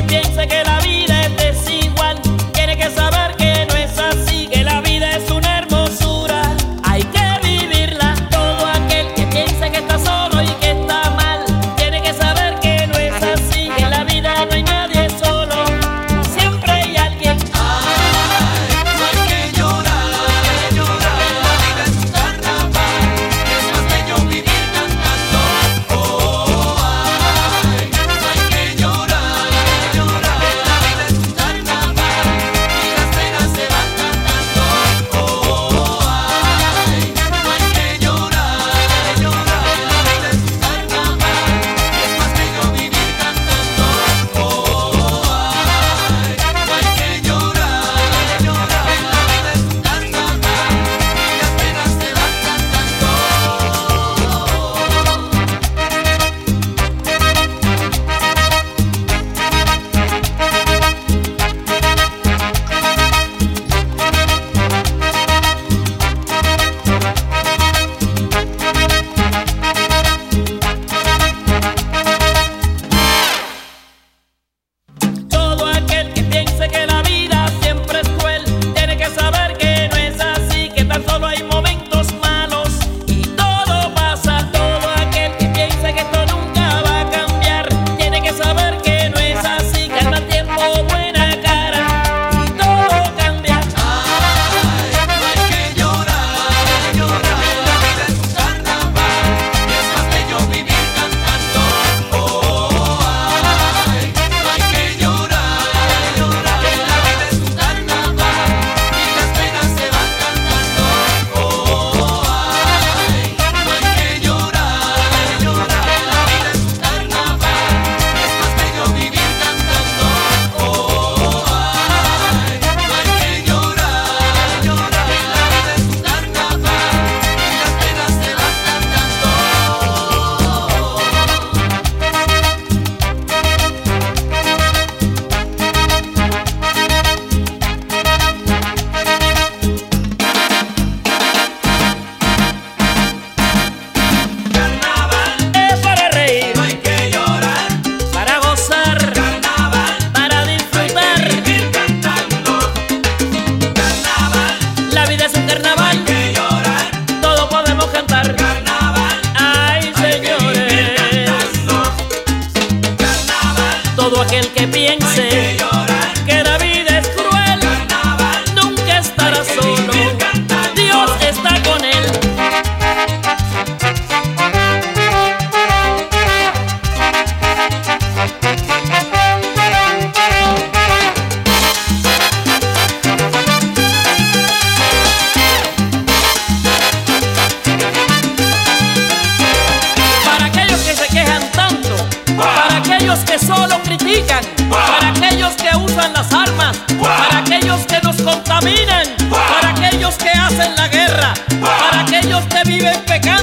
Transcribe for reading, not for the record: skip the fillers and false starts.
piense que la vida es desigual tiene que saber que no es así, que la vida es una hermosura, hay que vivirla. Todo aquel que piense que está solo y que está mal tiene que saber que no es así, que en la vida no hay nadie solo, siempre hay alguien. Ay, no hay que llorar, llorar, la vida es un carnaval, es más bello vivir cantando. Oh, ay, no hay que llorar, llorar, la vida es un carnaval y las penas se van cantando. Oh, ay, no hay que llorar, llorar, la vida es un carnaval, es más bello vivir cantando. Oh, ay, no hay que llorar, llorar, la vida es un carnaval y las penas se van cantando. Todo aquel que piense que la vida siempre es cruel tiene que saber que no es así, que tan solo hay momentos malos y todo pasa. Todo aquel que piense que esto nunca va a cambiar tiene que saber que no es así, que al mal tiempo buena cara y todo cambia. Ay, no hay que llorar, llorar, la vida es un carnaval y es más bello vivir cantando. Oh, ay, no hay que llorar, llorar, la vida es un carnaval y las penas se van cantando. Oh, ay, no hay que llorar, llorar, la vida es un carnaval, es más bello vivir cantando. Oh, ay, no hay que llorar, llorar, la vida es un carnaval y las penas se van cantando. Carnaval, Es para reír, no hay que llorar. para gozar, Carnaval, para hay disfrutar. que vivir cantando. Carnaval, La vida es un carnaval, que llorar. todo podemos cantar. Carnaval, Ay, hay que vivir señores, cantando. Carnaval, todo aquel que que piense llorar. que la vida es cruel Carnaval, nunca estará que solo, vivir cantando. Dios está con él. Para aquellos que se quejan tanto, para aquellos que solo critican, para aquellos que usan las armas, para aquellos que nos contaminan, para aquellos que hacen la guerra, para aquellos que viven pecando.